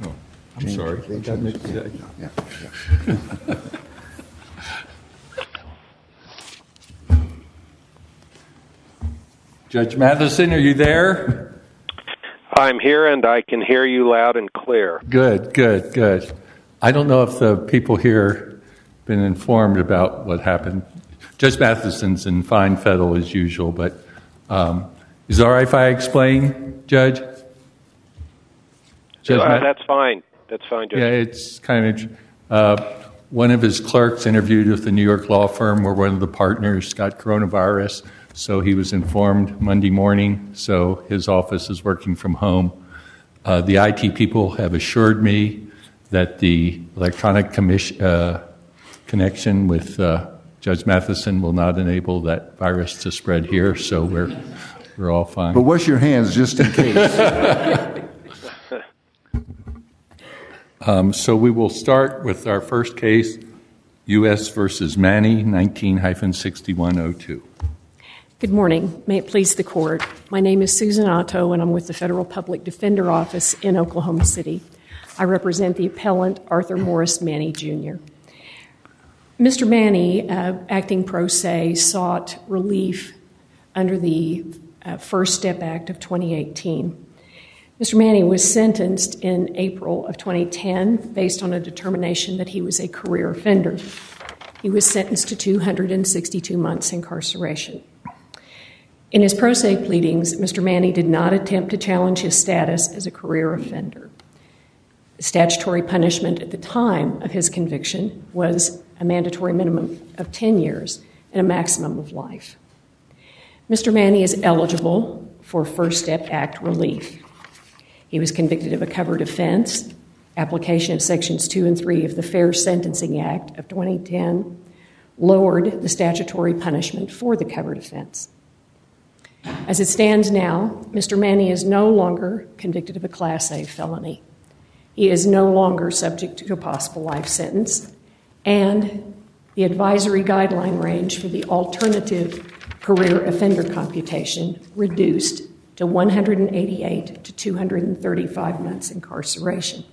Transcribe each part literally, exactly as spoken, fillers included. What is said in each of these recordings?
Oh, I'm sorry. I got mixed up. Yeah. Yeah. Judge Matheson, are you there? I'm here, and I can hear you loud and clear. Good, good, good. I don't know if the people here have been informed about what happened. Judge Matheson's in fine fettle as usual, but um, is it all right if I explain, Judge? Judge uh, Math- that's fine. That's fine, Judge. Yeah, it's kind of... Uh, one of his clerks interviewed with the New York law firm where one of the partners got coronavirus, so he was informed Monday morning, so his office is working from home. Uh, the I T people have assured me that the electronic commission, uh, connection with uh, Judge Matheson will not enable that virus to spread here, so we're we're all fine. But wash your hands just in case. um, so we will start with our first case, U S versus Manny, nineteen sixty-one oh two. Good morning. May it please the Court. My name is Susan Otto, and I'm with the Federal Public Defender Office in Oklahoma City. I represent the appellant Arthur Morris Manny, Junior Mister Manny, uh, acting pro se, sought relief under the uh, First Step Act of twenty eighteen. Mister Manny was sentenced in April of twenty ten based on a determination that he was a career offender. He was sentenced to two hundred sixty-two months incarceration. In his pro se pleadings, Mister Manny did not attempt to challenge his status as a career offender. The statutory punishment at the time of his conviction was a mandatory minimum of ten years and a maximum of life. Mister Manny is eligible for First Step Act relief. He was convicted of a covered offense, application of Sections two and three of the Fair Sentencing Act of twenty ten lowered the statutory punishment for the covered offense. As it stands now, Mister Manny is no longer convicted of a Class A felony. He is no longer subject to a possible life sentence, and the advisory guideline range for the alternative career offender computation reduced to one hundred eighty-eight to two hundred thirty-five months incarceration.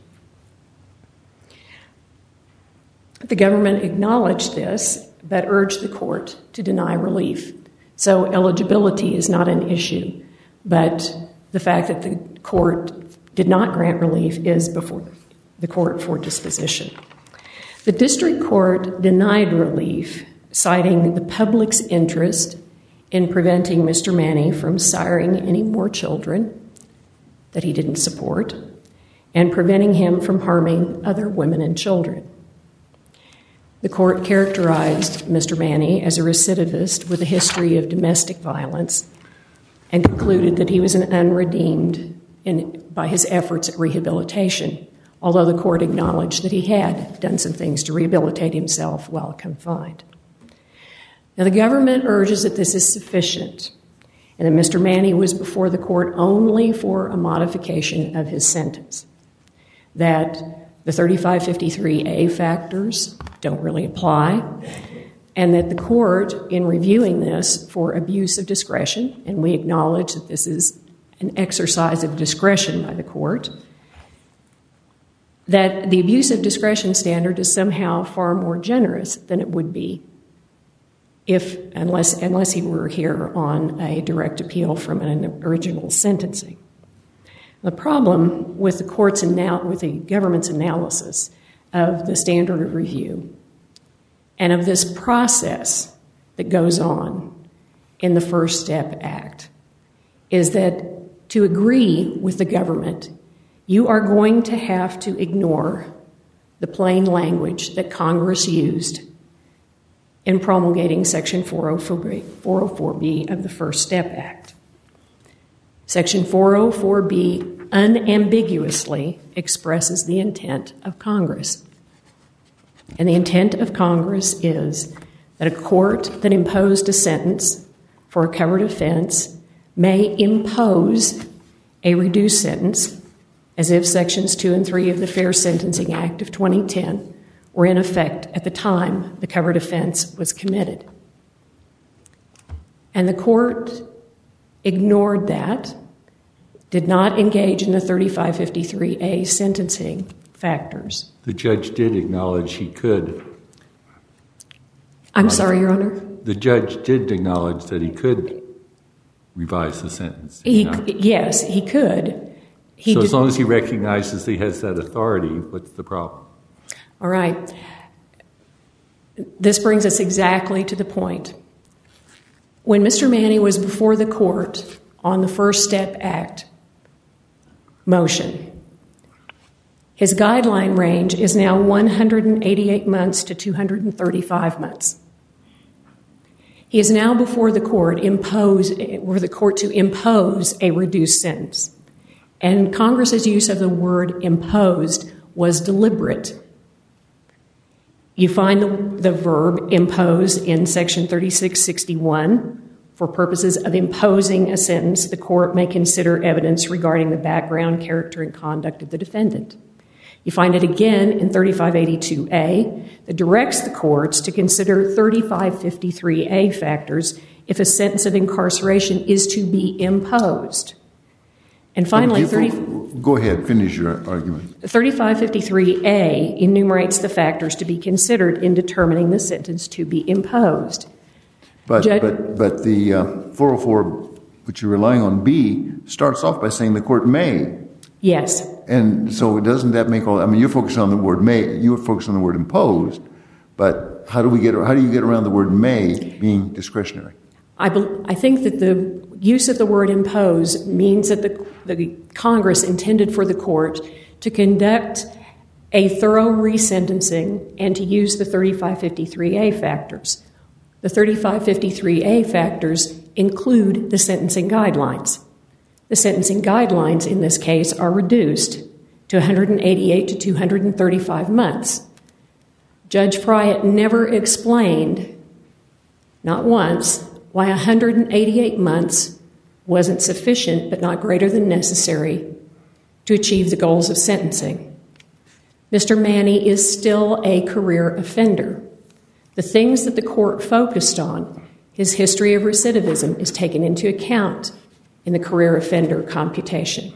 The government acknowledged this, but urged the court to deny relief. So eligibility is not an issue, but the fact that the court did not grant relief is before the court for disposition. The district court denied relief, citing the public's interest in preventing Mister Manny from siring any more children that he didn't support and preventing him from harming other women and children. The court characterized Mister Manny as a recidivist with a history of domestic violence and concluded that he was an unredeemed in, by his efforts at rehabilitation, although the court acknowledged that he had done some things to rehabilitate himself while confined. Now, the government urges that this is sufficient and that Mister Manny was before the court only for a modification of his sentence, that the thirty-five fifty-three A factors don't really apply, and that the court, in reviewing this for abuse of discretion, and we acknowledge that this is an exercise of discretion by the court, that the abuse of discretion standard is somehow far more generous than it would be if, unless, unless he were here on a direct appeal from an original sentencing. The problem with the court's anal- with the government's analysis of the standard of review and of this process that goes on in the First Step Act is that to agree with the government, you are going to have to ignore the plain language that Congress used in promulgating Section four oh four B of the First Step Act. Section four oh four B unambiguously expresses the intent of Congress. And the intent of Congress is that a court that imposed a sentence for a covered offense may impose a reduced sentence as if Sections two and three of the Fair Sentencing Act of twenty ten were in effect at the time the covered offense was committed. And the court ignored that did not engage in the thirty-five fifty-three A sentencing factors. The judge did acknowledge he could. I'm sorry, Your Honor? The judge did acknowledge that he could revise the sentence. He, you know? Yes, he could. He so did, as long as he recognizes he has that authority, what's the problem? All right. This brings us exactly to the point. When Mister Manny was before the court on the First Step Act motion, his guideline range is now one hundred eighty-eight months to two hundred thirty-five months. He is now before the court impose, for the court to impose a reduced sentence. And Congress's use of the word imposed was deliberate. You find the, the verb impose in Section thirty-six sixty-one. For purposes of imposing a sentence, the court may consider evidence regarding the background, character, and conduct of the defendant. You find it again in thirty-five eighty-two A that directs the courts to consider thirty-five fifty-three A factors if a sentence of incarceration is to be imposed. And finally, thirty Go ahead, finish your argument. thirty-five fifty-three A enumerates the factors to be considered in determining the sentence to be imposed. But, Judge, but, but the uh, four oh four, which you're relying on, B, starts off by saying the court may. Yes. And so doesn't that make all, I mean, you're focused on the word may, you're focused on the word imposed, but how do we get, how do you get around the word may being discretionary? I, be, I think that the use of the word impose means that the, the Congress intended for the court to conduct a thorough resentencing and to use the thirty-five fifty-three A factors. The thirty-five fifty-three A factors include the sentencing guidelines. The sentencing guidelines in this case are reduced to one hundred eighty-eight to two hundred thirty-five months. Judge Friot never explained, not once, why one hundred eighty-eight months wasn't sufficient but not greater than necessary to achieve the goals of sentencing. Mister Manny is still a career offender. The things that the court focused on, his history of recidivism, is taken into account in the career offender computation.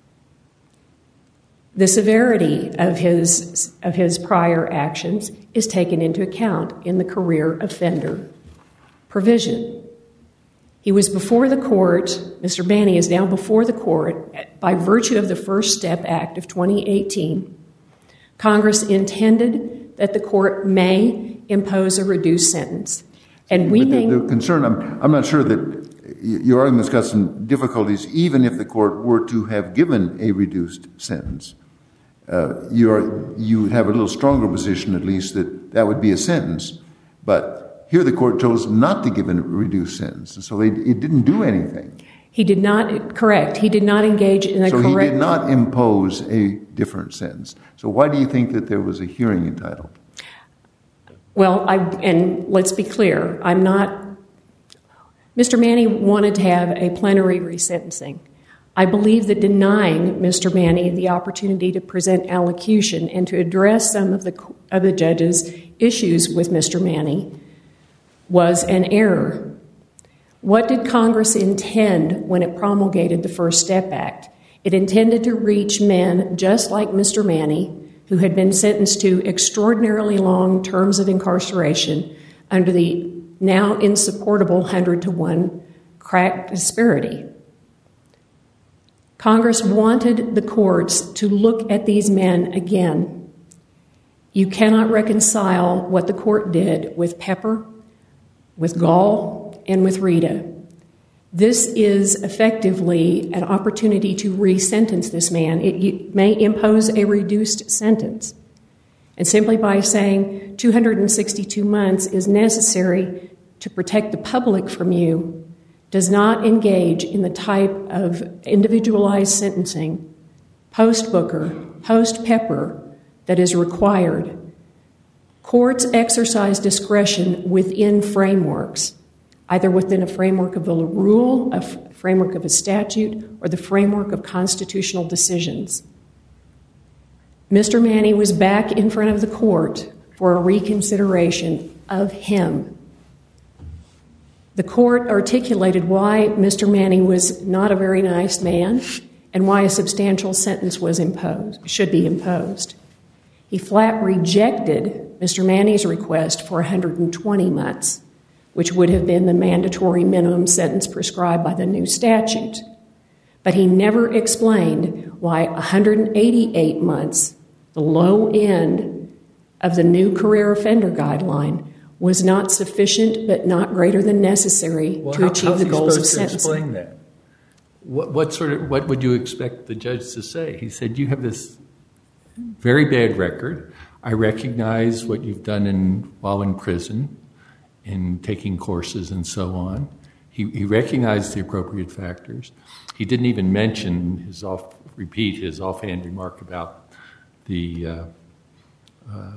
The severity of his, of his prior actions is taken into account in the career offender provision. He was before the court, Mister Manny is now before the court by virtue of the First Step Act of twenty eighteen. Congress intended that the court may impose a reduced sentence. And we but may... the, the concern, I'm, I'm not sure that your argument's got some difficulties, even if the court were to have given a reduced sentence. Uh, you, are, you would have a little stronger position, at least, that that would be a sentence. But here the court chose not to give a reduced sentence, and so they, it didn't do anything. He did not, correct, he did not engage in a so correct... So he did not impose a different sentence. So why do you think that there was a hearing entitled? Well, I, and let's be clear, I'm not... Mister Manny wanted to have a plenary resentencing. I believe that denying Mister Manny the opportunity to present allocution and to address some of the, of the judge's issues with Mister Manny was an error. What did Congress intend when it promulgated the First Step Act? It intended to reach men just like Mister Manny, who had been sentenced to extraordinarily long terms of incarceration under the now insupportable one hundred to one crack disparity. Congress wanted the courts to look at these men again. You cannot reconcile what the court did with Pepper, with Gall, and with Rita. This is effectively an opportunity to re-sentence this man. It may impose a reduced sentence. And simply by saying two hundred sixty-two months is necessary to protect the public from you does not engage in the type of individualized sentencing, post-Booker, post-Pepper, that is required. Courts exercise discretion within frameworks, either within a framework of a rule, a framework of a statute, or the framework of constitutional decisions. Mister Manny was back in front of the court for a reconsideration of him. The court articulated why Mister Manny was not a very nice man and why a substantial sentence was imposed, should be imposed. He flat rejected Mister Manny's request for one hundred twenty months, which would have been the mandatory minimum sentence prescribed by the new statute. But he never explained why one hundred eighty-eight months, the low end of the new career offender guideline, was not sufficient but not greater than necessary well, to how, achieve the goals of sentencing. Explain that. What, what sort of what would you expect the judge to say? He said, "You have this very bad record. I recognize what you've done in while in prison, in taking courses and so on." He, he recognized the appropriate factors. He didn't even mention his off repeat his offhand remark about the uh, uh,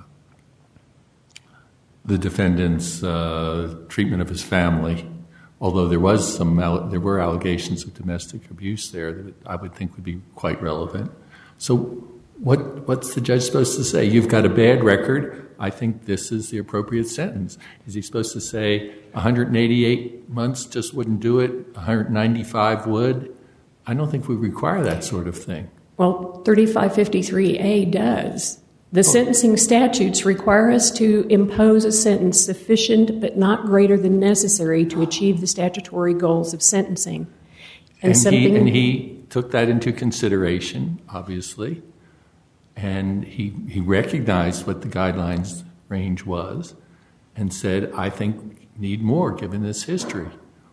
the defendant's uh, treatment of his family. Although there was some, there were allegations of domestic abuse there that I would think would be quite relevant. So, what what's the judge supposed to say? You've got a bad record. I think this is the appropriate sentence. Is he supposed to say one hundred eighty-eight months just wouldn't do it? one hundred ninety-five would? I don't think we require that sort of thing. Well, thirty-five fifty-three A does. The oh. sentencing statutes require us to impose a sentence sufficient but not greater than necessary to achieve the statutory goals of sentencing. And, and, something he, and he took that into consideration, obviously, and he, he recognized what the guidelines range was and said, I think need more given this history.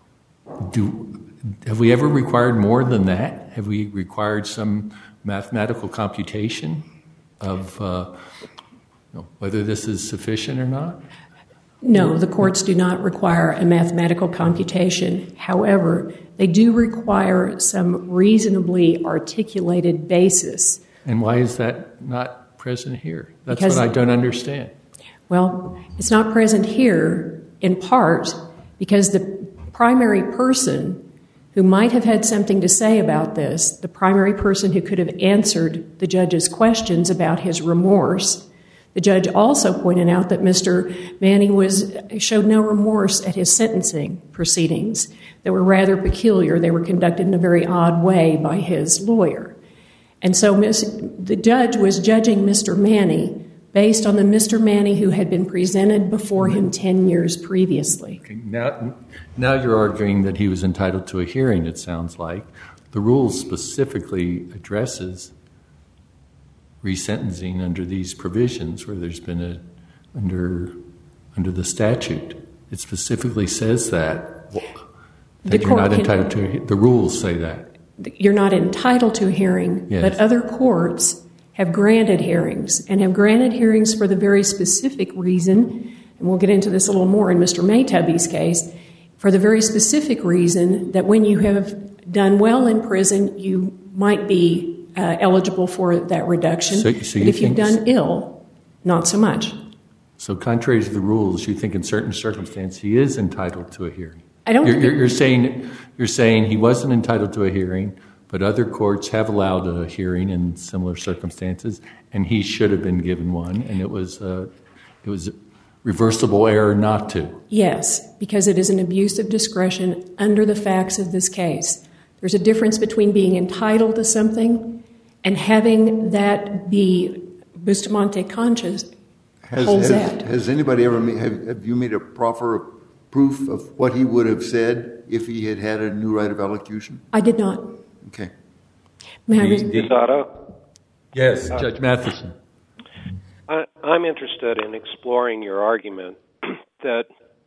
Do, have we ever required more than that? Have we required some mathematical computation of uh, you know, whether this is sufficient or not? No, the courts do not require a mathematical computation. However, they do require some reasonably articulated basis. And why is that not present here? That's Because, what I don't understand. Well, it's not present here in part because the primary person who might have had something to say about this, the primary person who could have answered the judge's questions about his remorse. The judge also pointed out that Mister Manny was showed no remorse at his sentencing proceedings. They were rather peculiar. They were conducted in a very odd way by his lawyer. And so the judge was judging Mister Manny based on the Mister Manny who had been presented before him ten years previously. Okay, now, now you're arguing that he was entitled to a hearing, it sounds like. The rule specifically addresses resentencing under these provisions where there's been a, under, under the statute. It specifically says that, that you're not entitled to a hearing. The rules say that. You're not entitled to a hearing, yes. But other courts have granted hearings, and have granted hearings for the very specific reason, and we'll get into this a little more in Mister Maytubby's case, for the very specific reason that when you have done well in prison, you might be uh, eligible for that reduction. So, so but you if you've done ill, not so much. So contrary to the rules, you think in certain circumstances he is entitled to a hearing? I don't you're, think... you're, saying, you're saying he wasn't entitled to a hearing, but other courts have allowed a hearing in similar circumstances, and he should have been given one, and it was uh, it was reversible error not to. Yes, because it is an abuse of discretion under the facts of this case. There's a difference between being entitled to something and having that be Bustamante conscious has, holds has, that. Has anybody ever made, have, have you made a proffer proof of what he would have said if he had had a new right of elocution? I did not. Okay. May I Miz Otto? Yes, uh, Judge Matheson. I, I'm interested in exploring your argument that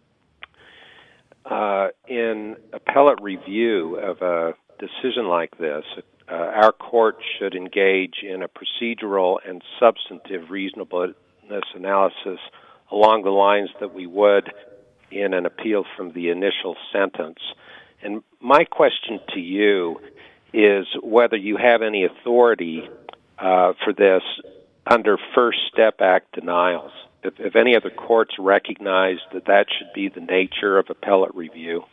uh, in appellate review of a decision like this, uh, our court should engage in a procedural and substantive reasonableness analysis along the lines that we would in an appeal from the initial sentence. And my question to you is whether you have any authority uh, for this under First Step Act denials. If, if any other courts recognize that that should be the nature of appellate review.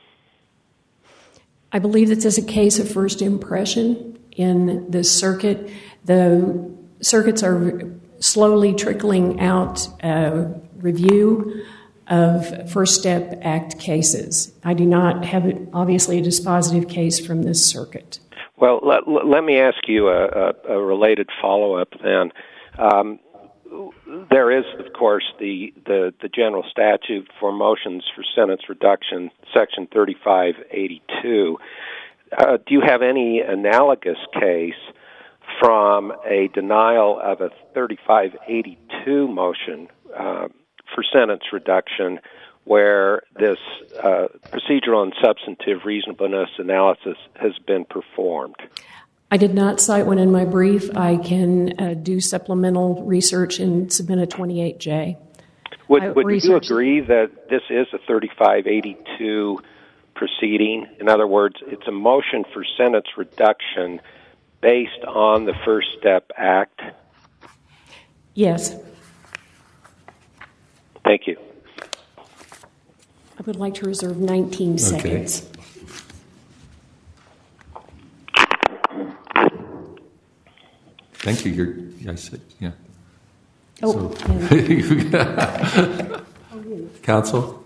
I believe this is a case of first impression in this circuit. The circuits are slowly trickling out a review of First Step Act cases. I do not have, obviously, a dispositive case from this circuit. Well, let, let me ask you a, a, a related follow-up then. Um, there is, of course, the, the, the general statute for motions for sentence reduction, Section thirty-five eighty-two. Uh, do you have any analogous case from a denial of a thirty-five eighty-two motion uh, for sentence reduction where this uh, procedural and substantive reasonableness analysis has been performed? I did not cite one in my brief. I can uh, do supplemental research and submit a twenty-eight J. Would, would you agree that this is a thirty-five eighty-two proceeding? In other words, it's a motion for sentence reduction based on the First Step Act? Yes. Thank you. I would like to reserve nineteen Okay. seconds. Thank you. You're, I said, yeah. Oh, So- and- Counsel?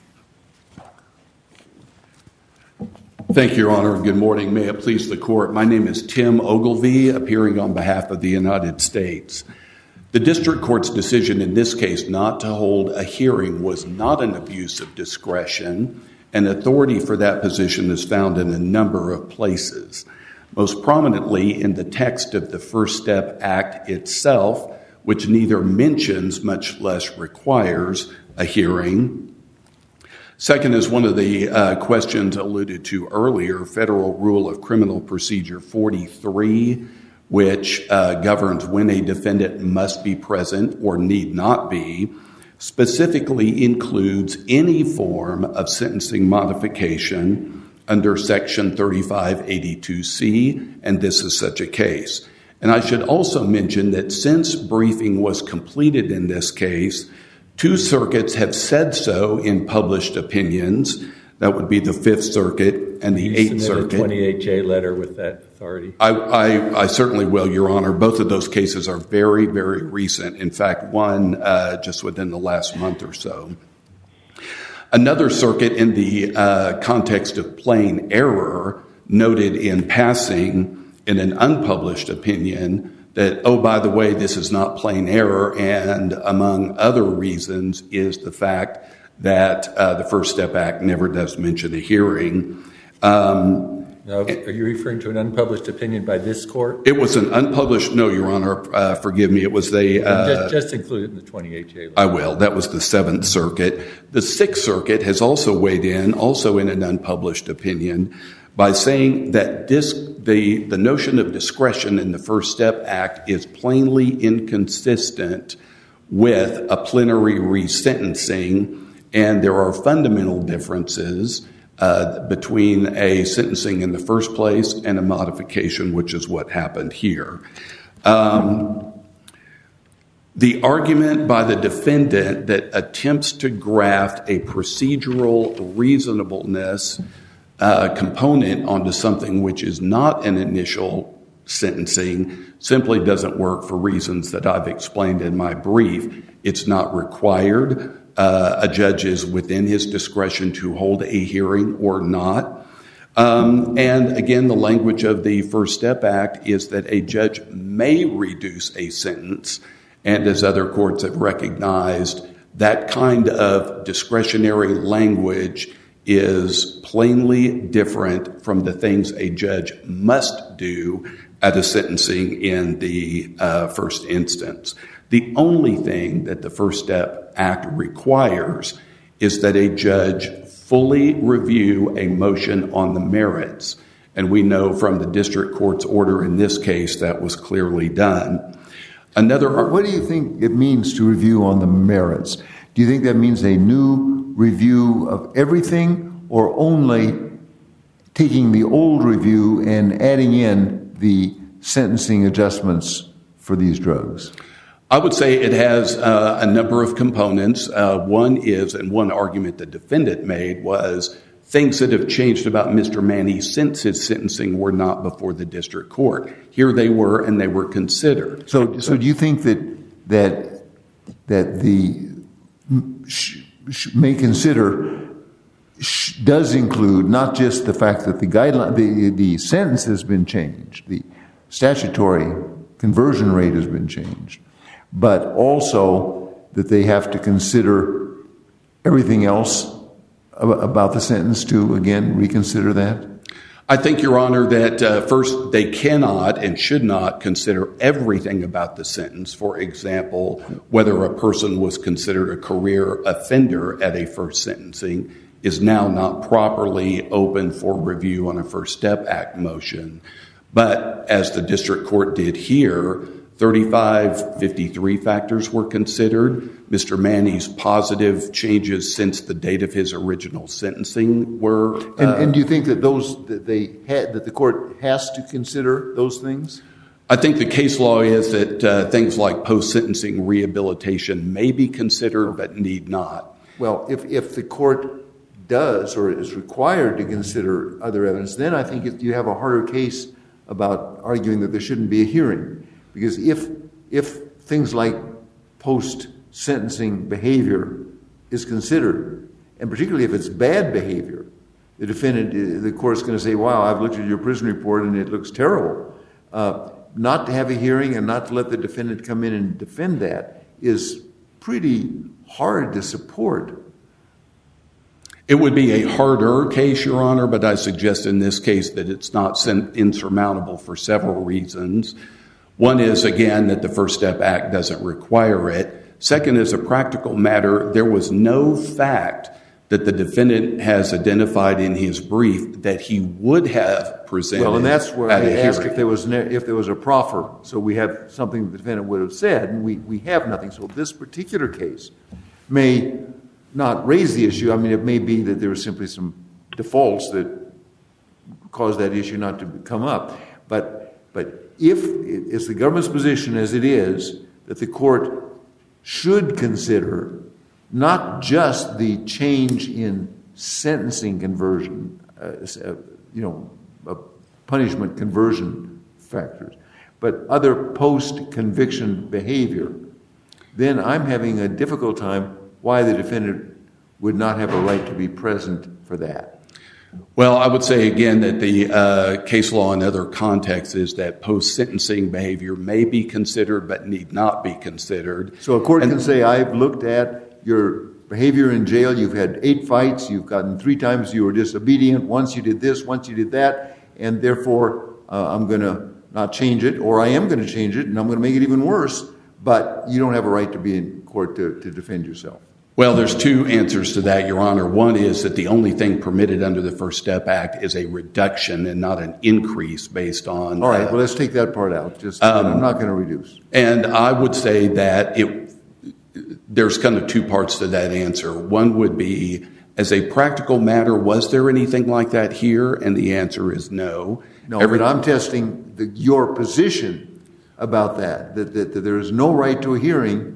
Thank you, Your Honor, and good morning. May it please the Court. My name is Tim Ogilvie, appearing on behalf of the United States. The District Court's decision in this case not to hold a hearing was not an abuse of discretion, and authority for that position is found in a number of places. Most prominently in the text of the First Step Act itself, which neither mentions, much less requires, a hearing. Second is one of the uh, questions alluded to earlier, Federal Rule of Criminal Procedure forty-three, which uh, governs when a defendant must be present or need not be, specifically includes any form of sentencing modification under Section thirty-five eighty-two C, and this is such a case. And I should also mention that since briefing was completed in this case, two circuits have said so in published opinions. That would be the Fifth Circuit and the Eighth Circuit. A twenty-eight J letter with that authority? I, I, I certainly will, Your Honor. Both of those cases are very, very recent. In fact, one uh, just within the last month or so. Another circuit in the uh, context of plain error noted in passing in an unpublished opinion that, oh, by the way, this is not plain error, and among other reasons is the fact that uh, the First Step Act never does mention a hearing. Um, now, are you referring to an unpublished opinion by this court? It was an unpublished, no, Your Honor, uh, forgive me, it was a... Uh, just, just include it in the twenty-eight J letter. I will. That was the Seventh Circuit. The Sixth Circuit has also weighed in, also in an unpublished opinion, by saying that dis- the, the notion of discretion in the First Step Act is plainly inconsistent with a plenary resentencing, and there are fundamental differences uh, between a sentencing in the first place and a modification, which is what happened here. Um, the argument by the defendant that attempts to graft a procedural reasonableness Uh, component onto something which is not an initial sentencing simply doesn't work for reasons that I've explained in my brief. It's not required. Uh, a judge is within his discretion to hold a hearing or not. Um, and again, the language of the First Step Act is that a judge may reduce a sentence, and as other courts have recognized, that kind of discretionary language is plainly different from the things a judge must do at a sentencing in the uh, first instance. The only thing that the First Step Act requires is that a judge fully review a motion on the merits. And we know from the district court's order in this case that was clearly done. Another, what do you think it means to review on the merits? Do you think that means a new review of everything, or only taking the old review and adding in the sentencing adjustments for these drugs? I would say it has uh, a number of components. Uh, one is, and one argument the defendant made was, things that have changed about Mister Manny since his sentencing were not before the district court. Here they were, and they were considered. So, so do you think that that that the sh- sh- may consider does include not just the fact that the guideline, the, the sentence has been changed, the statutory conversion rate has been changed, but also that they have to consider everything else about the sentence to, again, reconsider that? I think, Your Honor, that uh, first, they cannot and should not consider everything about the sentence. For example, whether a person was considered a career offender at a first sentencing is now not properly open for review on a First Step Act motion. But as the district court did here, thirty-five fifty-three factors were considered. Mister Manny's positive changes since the date of his original sentencing were. Uh, and, and do you think that those that they had that the court has to consider those things? I think the case law is that uh, things like post-sentencing rehabilitation may be considered, but need not. Well, if if the court does or is required to consider other evidence, then I think you have a harder case about arguing that there shouldn't be a hearing. Because if if things like post-sentencing behavior is considered, and particularly if it's bad behavior, the defendant, the court's going to say, wow, I've looked at your prison report and it looks terrible. Uh, not to have a hearing and not to let the defendant come in and defend that is pretty hard to support. It would be a harder case, Your Honor, but I suggest in this case that it's not insurmountable for several reasons. One is, again, that the First Step Act doesn't require it. Second, as a practical matter, there was no fact that the defendant has identified in his brief that he would have presented. Well, and that's where I asked if there was if there was a proffer. So we have something the defendant would have said, and we, we have nothing. So this particular case may not raise the issue. I mean, it may be that there are simply some defaults that cause that issue not to come up. But but if it's the government's position, as it is, that the court should consider not just the change in sentencing conversion, uh, you know, uh, punishment conversion factors, but other post-conviction behavior, then I'm having a difficult time why the defendant would not have a right to be present for that. Well, I would say again that the uh, case law in other contexts is that post-sentencing behavior may be considered but need not be considered. So a court and, can say, I've looked at your behavior in jail, you've had eight fights, you've gotten three times you were disobedient, once you did this, once you did that, and therefore uh, I'm going to not change it, or I am going to change it, and I'm going to make it even worse, but you don't have a right to be in court to, to defend yourself. Well, there's two answers to that, Your Honor. One is that the only thing permitted under the First Step Act is a reduction and not an increase based on... All right, uh, well, let's take that part out. Just um, I'm not going to reduce. And I would say that it, there's kind of two parts to that answer. One would be, as a practical matter, was there anything like that here? And the answer is no. No, Every, but I'm testing the, your position about that, that, that, that there is no right to a hearing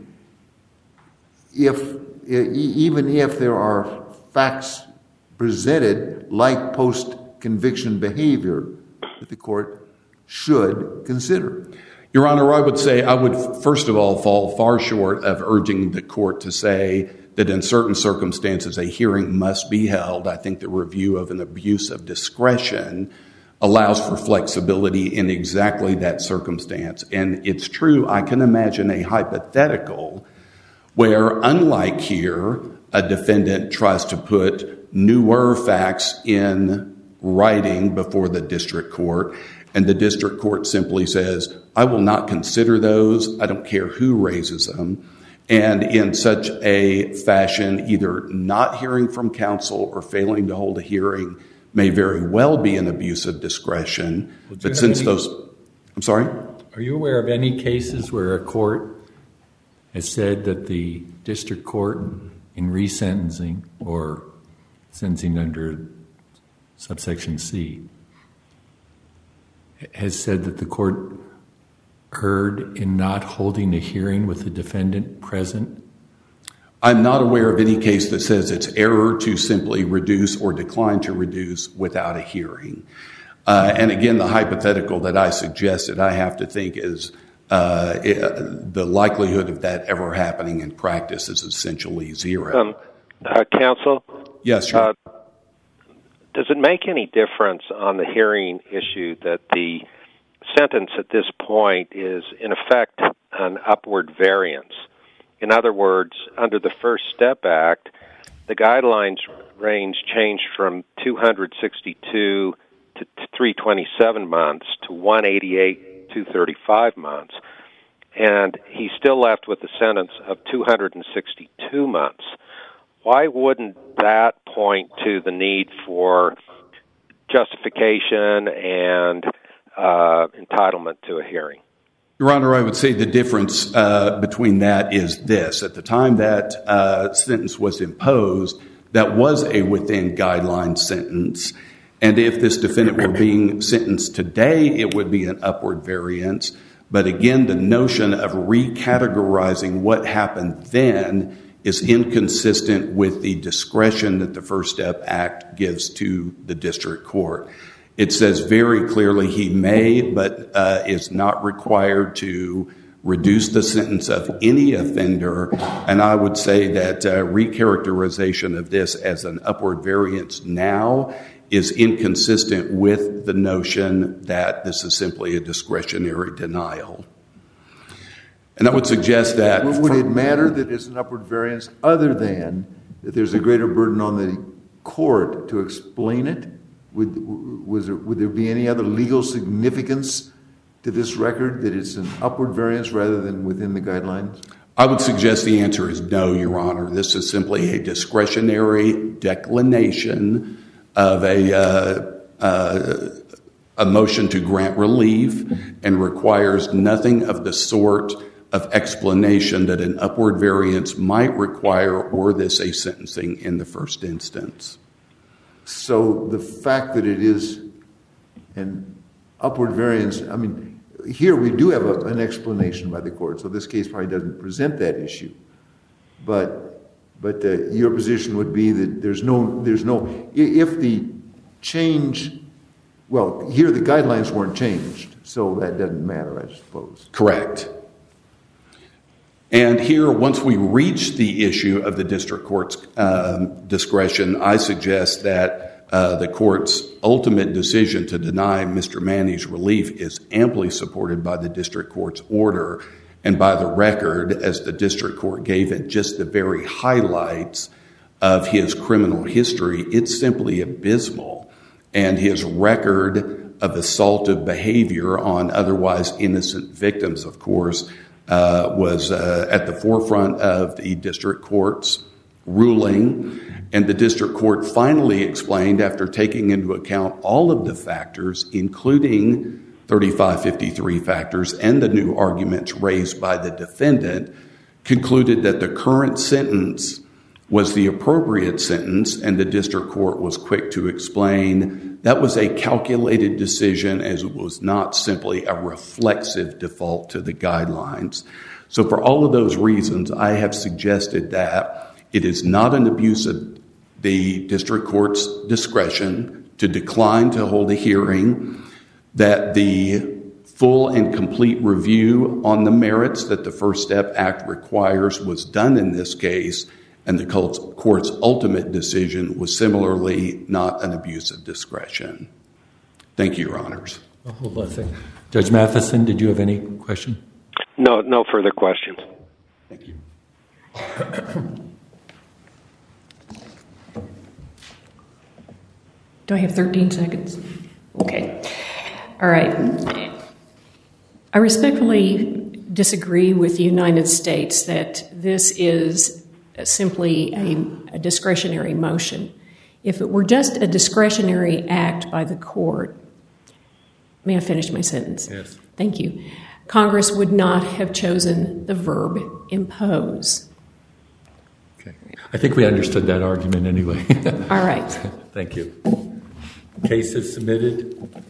if... even if there are facts presented like post-conviction behavior that the court should consider. Your Honor, I would say I would, first of all, fall far short of urging the court to say that in certain circumstances a hearing must be held. I think the review of an abuse of discretion allows for flexibility in exactly that circumstance. And it's true, I can imagine a hypothetical where, unlike here, a defendant tries to put newer facts in writing before the district court, and the district court simply says, I will not consider those, I don't care who raises them, and in such a fashion, either not hearing from counsel or failing to hold a hearing may very well be an abuse of discretion. But since any, those... I'm sorry? Are you aware of any cases where a court has said that the district court in resentencing or sentencing under subsection C has said that the court erred in not holding a hearing with the defendant present? I'm not aware of any case that says it's error to simply reduce or decline to reduce without a hearing. Uh, and again, the hypothetical that I suggested, I have to think is Uh, it, uh, the likelihood of that ever happening in practice is essentially zero. Um, uh, counsel? Yes, sure. Uh, does it make any difference on the hearing issue that the sentence at this point is, in effect, an upward variance? In other words, under the First Step Act, the guidelines range changed from two hundred sixty-two to three hundred twenty-seven months to one hundred eighty-eight, two hundred thirty-five months, and he's still left with a sentence of two hundred sixty-two months. Why wouldn't that point to the need for justification and uh, entitlement to a hearing? Your Honor, I would say the difference uh, between that is this. At the time that uh, sentence was imposed, that was a within-guideline sentence. And if this defendant were being sentenced today, it would be an upward variance. But again, the notion of recategorizing what happened then is inconsistent with the discretion that the First Step Act gives to the district court. It says very clearly he may, but uh, is not required to reduce the sentence of any offender. And I would say that uh, recharacterization of this as an upward variance now is inconsistent with the notion that this is simply a discretionary denial. And I would suggest that... Would, would it matter that it's an upward variance other than that there's a greater burden on the court to explain it? Would, was there, would there be any other legal significance to this record that it's an upward variance rather than within the guidelines? I would suggest the answer is no, Your Honor. This is simply a discretionary declination of a, uh, uh, a motion to grant relief and requires nothing of the sort of explanation that an upward variance might require were this a sentencing in the first instance. So the fact that it is an upward variance, I mean, here we do have a, an explanation by the court, so this case probably doesn't present that issue. But but uh, your position would be that there's no, there's no, if the change, well, here the guidelines weren't changed, so that doesn't matter, I suppose. Correct. And here, once we reach the issue of the district court's um, discretion, I suggest that uh, the court's ultimate decision to deny Mister Manny's relief is amply supported by the district court's order and by the record, as the district court gave it just the very highlights of his criminal history. It's simply abysmal. And his record of assaultive behavior on otherwise innocent victims, of course, Uh, was uh, at the forefront of the district court's ruling, and the district court finally explained, after taking into account all of the factors, including thirty-five fifty-three factors and the new arguments raised by the defendant, concluded that the current sentence was the appropriate sentence, and the district court was quick to explain that was a calculated decision, as it was not simply a reflexive default to the guidelines. So for all of those reasons, I have suggested that it is not an abuse of the district court's discretion to decline to hold a hearing, that the full and complete review on the merits that the First Step Act requires was done in this case, and the court's ultimate decision was similarly not an abuse of discretion. Thank you, Your Honors. Oh, hold on a second. Judge Matheson, did you have any question? No, no further questions. Thank you. Do I have thirteen seconds? Okay. All right. I respectfully disagree with the United States that this is simply a, a discretionary motion. If it were just a discretionary act by the court, may I finish my sentence? Yes. Thank you. Congress would not have chosen the verb impose. Okay. I think we understood that argument anyway. All right. Thank you. Case is submitted.